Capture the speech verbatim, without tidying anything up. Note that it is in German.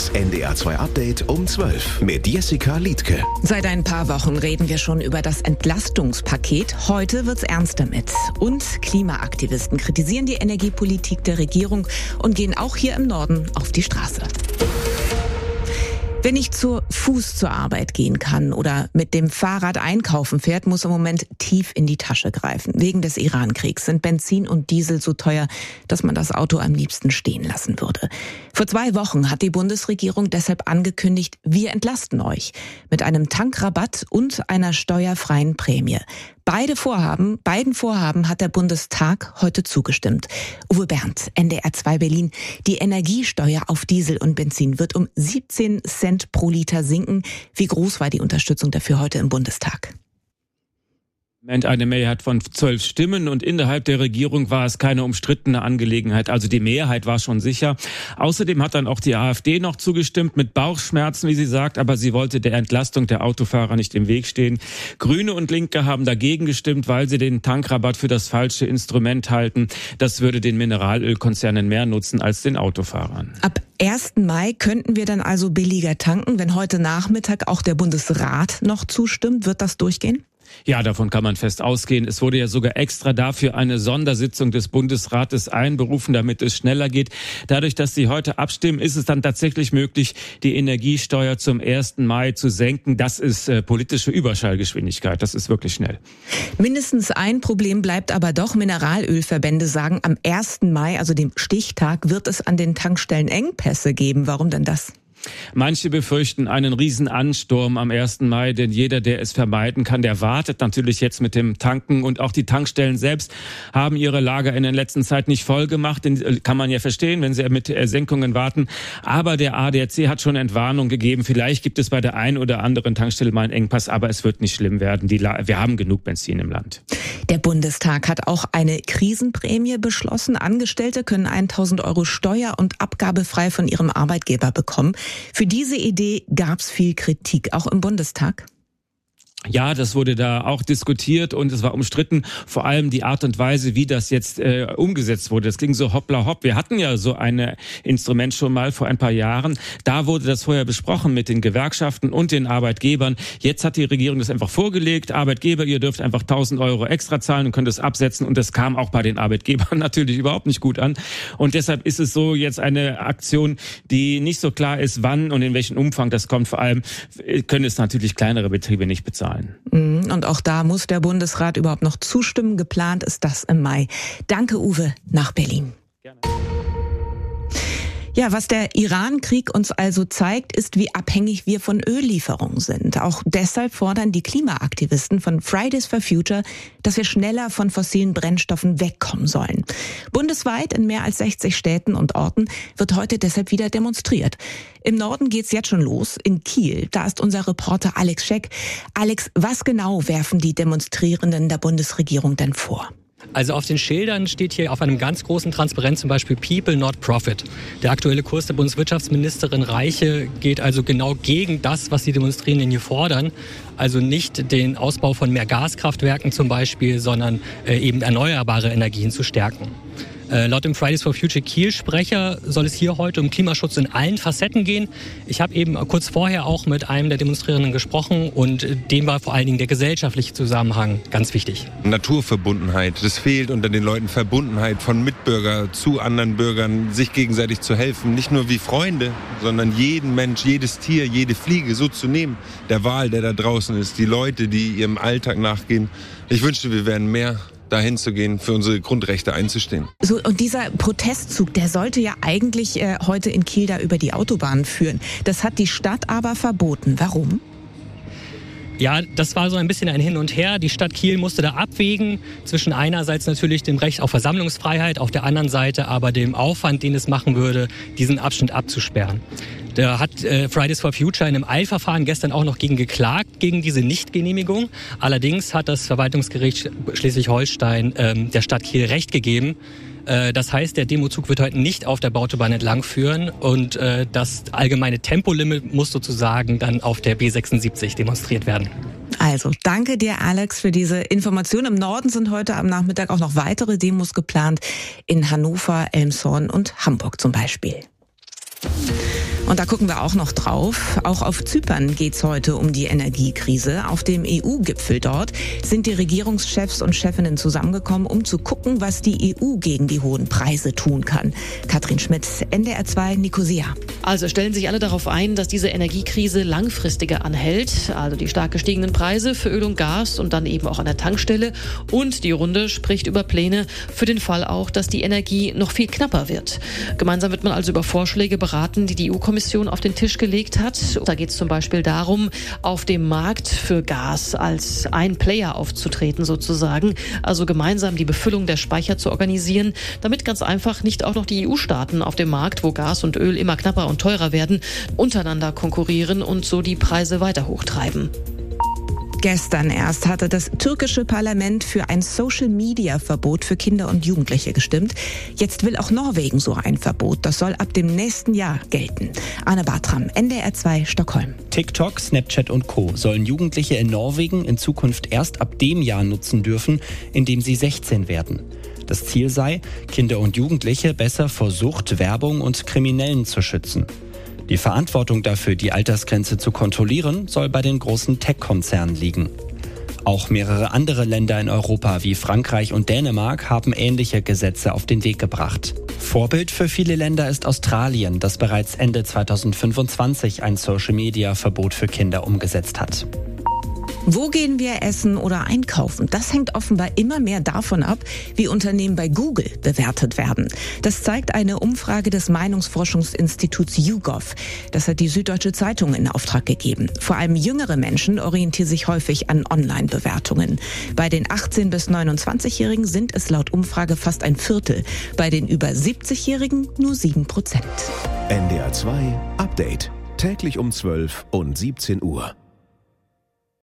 Das N D R zwei Update um zwölf mit Jessica Liedtke. Seit ein paar Wochen reden wir schon über das Entlastungspaket. Heute wird's ernst damit. Und Klimaaktivisten kritisieren die Energiepolitik der Regierung und gehen auch hier im Norden auf die Straße. Wer nicht zu Fuß zur Arbeit gehen kann oder mit dem Fahrrad einkaufen fährt, muss im Moment tief in die Tasche greifen. Wegen des Iran-Kriegs sind Benzin und Diesel so teuer, dass man das Auto am liebsten stehen lassen würde. Vor zwei Wochen hat die Bundesregierung deshalb angekündigt, wir entlasten euch mit einem Tankrabatt und einer steuerfreien Prämie. Beide Vorhaben, beiden Vorhaben hat der Bundestag heute zugestimmt. Uwe Bernd, N D R zwei Berlin. Die Energiesteuer auf Diesel und Benzin wird um siebzehn Cent pro Liter sinken. Wie groß war die Unterstützung dafür heute im Bundestag? Eine Mehrheit von zwölf Stimmen und innerhalb der Regierung war es keine umstrittene Angelegenheit. Also die Mehrheit war schon sicher. Außerdem hat dann auch die AfD noch zugestimmt mit Bauchschmerzen, wie sie sagt, aber sie wollte der Entlastung der Autofahrer nicht im Weg stehen. Grüne und Linke haben dagegen gestimmt, weil sie den Tankrabatt für das falsche Instrument halten. Das würde den Mineralölkonzernen mehr nutzen als den Autofahrern. Ab ersten Mai könnten wir dann also billiger tanken. Wenn heute Nachmittag auch der Bundesrat noch zustimmt, wird das durchgehen? Ja, davon kann man fest ausgehen. Es wurde ja sogar extra dafür eine Sondersitzung des Bundesrates einberufen, damit es schneller geht. Dadurch, dass Sie heute abstimmen, ist es dann tatsächlich möglich, die Energiesteuer zum ersten Mai zu senken. Das ist äh, politische Überschallgeschwindigkeit. Das ist wirklich schnell. Mindestens ein Problem bleibt aber doch. Mineralölverbände sagen, am ersten Mai, also dem Stichtag, wird es an den Tankstellen Engpässe geben. Warum denn das? Manche befürchten einen Riesenansturm am ersten Mai, denn jeder, der es vermeiden kann, der wartet natürlich jetzt mit dem Tanken. Und auch die Tankstellen selbst haben ihre Lager in der letzten Zeit nicht voll gemacht. Den kann man ja verstehen, wenn sie mit Senkungen warten. Aber der A D A C hat schon Entwarnung gegeben. Vielleicht gibt es bei der einen oder anderen Tankstelle mal einen Engpass, aber es wird nicht schlimm werden. Die La- wir haben genug Benzin im Land. Der Bundestag hat auch eine Krisenprämie beschlossen. Angestellte können tausend Euro steuer- und abgabefrei von ihrem Arbeitgeber bekommen. Für diese Idee gab es viel Kritik, auch im Bundestag. Ja, das wurde da auch diskutiert und es war umstritten, vor allem die Art und Weise, wie das jetzt äh, umgesetzt wurde. Das ging so hoppla hopp. Wir hatten ja so ein Instrument schon mal vor ein paar Jahren. Da wurde das vorher besprochen mit den Gewerkschaften und den Arbeitgebern. Jetzt hat die Regierung das einfach vorgelegt. Arbeitgeber, ihr dürft einfach tausend Euro extra zahlen und könnt es absetzen. Und das kam auch bei den Arbeitgebern natürlich überhaupt nicht gut an. Und deshalb ist es so jetzt eine Aktion, die nicht so klar ist, wann und in welchem Umfang das kommt. Vor allem können es natürlich kleinere Betriebe nicht bezahlen. Und auch da muss der Bundesrat überhaupt noch zustimmen. Geplant ist das im Mai. Danke, Uwe, nach Berlin. Gerne. Ja, was der Iran-Krieg uns also zeigt, ist, wie abhängig wir von Öllieferungen sind. Auch deshalb fordern die Klimaaktivisten von Fridays for Future, dass wir schneller von fossilen Brennstoffen wegkommen sollen. Bundesweit in mehr als sechzig Städten und Orten wird heute deshalb wieder demonstriert. Im Norden geht's jetzt schon los, in Kiel. Da ist unser Reporter Alex Scheck. Alex, was genau werfen die Demonstrierenden der Bundesregierung denn vor? Also auf den Schildern steht hier auf einem ganz großen Transparent zum Beispiel People, not Profit. Der aktuelle Kurs der Bundeswirtschaftsministerin Reiche geht also genau gegen das, was die Demonstrierenden hier fordern. Also nicht den Ausbau von mehr Gaskraftwerken zum Beispiel, sondern äh, eben erneuerbare Energien zu stärken. Äh, laut dem Fridays for Future Kiel-Sprecher soll es hier heute um Klimaschutz in allen Facetten gehen. Ich habe eben kurz vorher auch mit einem der Demonstrierenden gesprochen und dem war vor allen Dingen der gesellschaftliche Zusammenhang ganz wichtig. Naturverbundenheit, das fehlt unter den Leuten, Verbundenheit von Mitbürger zu anderen Bürgern, sich gegenseitig zu helfen, nicht nur wie Freunde, sondern jeden Mensch, jedes Tier, jede Fliege so zu nehmen, der Wal, der da draußen ist, die Leute, die ihrem Alltag nachgehen. Ich wünschte, wir wären mehr dahin zu gehen, für unsere Grundrechte einzustehen. So, und dieser Protestzug, der sollte ja eigentlich äh, heute in Kiel da über die Autobahn führen. Das hat die Stadt aber verboten. Warum? Ja, das war so ein bisschen ein Hin und Her. Die Stadt Kiel musste da abwägen zwischen einerseits natürlich dem Recht auf Versammlungsfreiheit, auf der anderen Seite aber dem Aufwand, den es machen würde, diesen Abschnitt abzusperren. Da hat äh, Fridays for Future in einem Eilverfahren gestern auch noch gegen geklagt, gegen diese Nichtgenehmigung. Allerdings hat das Verwaltungsgericht Schleswig-Holstein ähm, der Stadt Kiel Recht gegeben. Äh, das heißt, der Demozug wird heute nicht auf der Bautobahn entlang führen und äh, das allgemeine Tempolimit muss sozusagen dann auf der B sechsundsiebzig demonstriert werden. Also, danke dir, Alex, für diese Information. Im Norden sind heute am Nachmittag auch noch weitere Demos geplant. In Hannover, Elmshorn und Hamburg zum Beispiel. Und da gucken wir auch noch drauf. Auch auf Zypern geht's heute um die Energiekrise. Auf dem E U-Gipfel dort sind die Regierungschefs und Chefinnen zusammengekommen, um zu gucken, was die E U gegen die hohen Preise tun kann. Katrin Schmidt, N D R zwei, Nikosia. Also stellen sich alle darauf ein, dass diese Energiekrise langfristiger anhält. Also die stark gestiegenen Preise für Öl und Gas und dann eben auch an der Tankstelle. Und die Runde spricht über Pläne für den Fall auch, dass die Energie noch viel knapper wird. Gemeinsam wird man also über Vorschläge beraten, die die E U-Kommission auf den Tisch gelegt hat. Da geht es zum Beispiel darum, auf dem Markt für Gas als ein Player aufzutreten sozusagen. Also gemeinsam die Befüllung der Speicher zu organisieren, damit ganz einfach nicht auch noch die E U-Staaten auf dem Markt, wo Gas und Öl immer knapper und teurer werden, untereinander konkurrieren und so die Preise weiter hochtreiben. Gestern erst hatte das türkische Parlament für ein Social-Media-Verbot für Kinder und Jugendliche gestimmt. Jetzt will auch Norwegen so ein Verbot. Das soll ab dem nächsten Jahr gelten. Anne Bartram, N D R zwei, Stockholm. TikTok, Snapchat und Co. sollen Jugendliche in Norwegen in Zukunft erst ab dem Jahr nutzen dürfen, in dem sie sechzehn werden. Das Ziel sei, Kinder und Jugendliche besser vor Sucht, Werbung und Kriminellen zu schützen. Die Verantwortung dafür, die Altersgrenze zu kontrollieren, soll bei den großen Tech-Konzernen liegen. Auch mehrere andere Länder in Europa wie Frankreich und Dänemark haben ähnliche Gesetze auf den Weg gebracht. Vorbild für viele Länder ist Australien, das bereits Ende zweitausendfünfundzwanzig ein Social-Media-Verbot für Kinder umgesetzt hat. Wo gehen wir essen oder einkaufen? Das hängt offenbar immer mehr davon ab, wie Unternehmen bei Google bewertet werden. Das zeigt eine Umfrage des Meinungsforschungsinstituts YouGov. Das hat die Süddeutsche Zeitung in Auftrag gegeben. Vor allem jüngere Menschen orientieren sich häufig an Online-Bewertungen. Bei den achtzehn- bis neunundzwanzigjährigen sind es laut Umfrage fast ein Viertel. Bei den über siebzigjährigen nur sieben Prozent. N D R zwei Update. Täglich um zwölf und siebzehn Uhr.